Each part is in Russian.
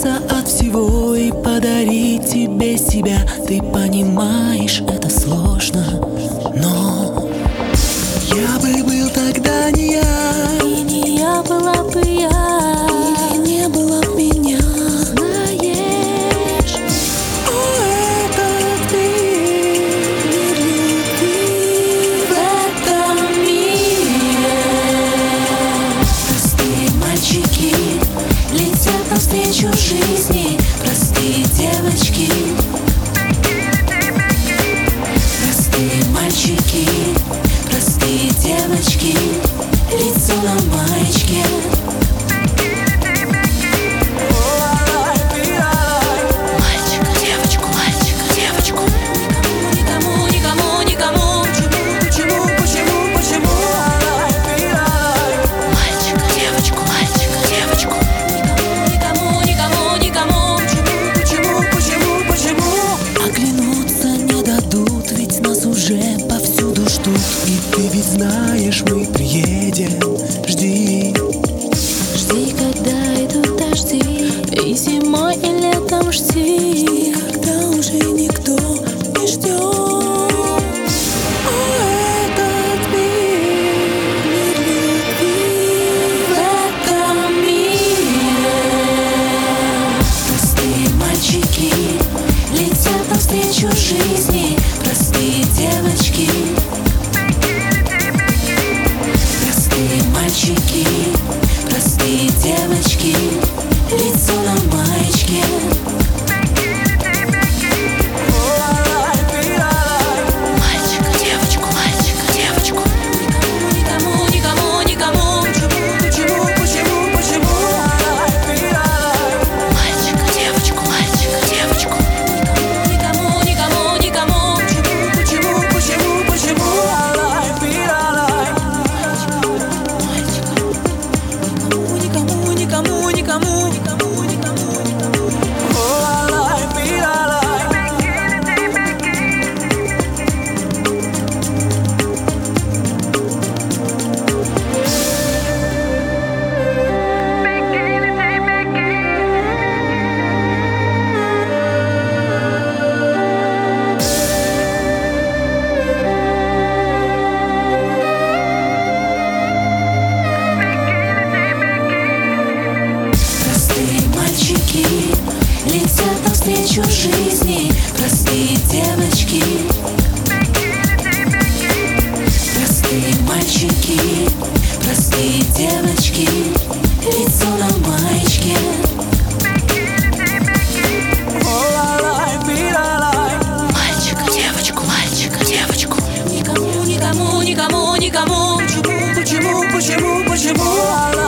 отказаться от всего и подарить тебе себя. Ты понимаешь, это сложно, но я бы был тогда не я, и не я была бы я, и не было б меня. знаешь, Этот мир любви, в этом мире простые мальчики летят навстречу жизни, простые девочки, простые мальчики, простые девочки, лицо на маечке. Мальчика, девочку, мальчика, девочку. Никому, никому, никому, никому. Почему? Мальчика, девочку, мальчика, девочку. Никому, никому, никому. Почему? оглянуться не дадут, ведь нас уже повсюду ждут. И ты ведь знаешь, мы приедем, жди. Жди, когда идут дожди, и зимой, и летом жди, Когда уже никто не ждет. Этот мир любви, в этом мире простые мальчики летят навстречу жизни, простые девочки, простые мальчики, простые девочки, лицо на маечке. Мальчика, девочку, мальчика, девочку. Никому, никому, никому. Почему? Мальчика, девочку, мальчика, девочку. Никому, никому, никому. Почему? Никому. Простые мальчики летят навстречу жизни, простые девочки, простые мальчики, простые девочки, лицо на маечке. Мальчика, девочку, мальчика, девочку. Никому, никому. Почему?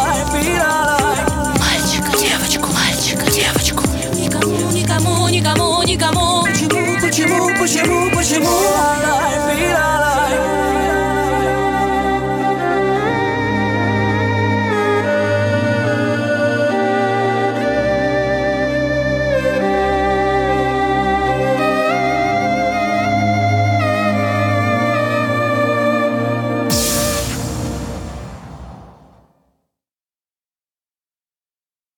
Мальчика, девочку, мальчика, девочку. Никому. почему?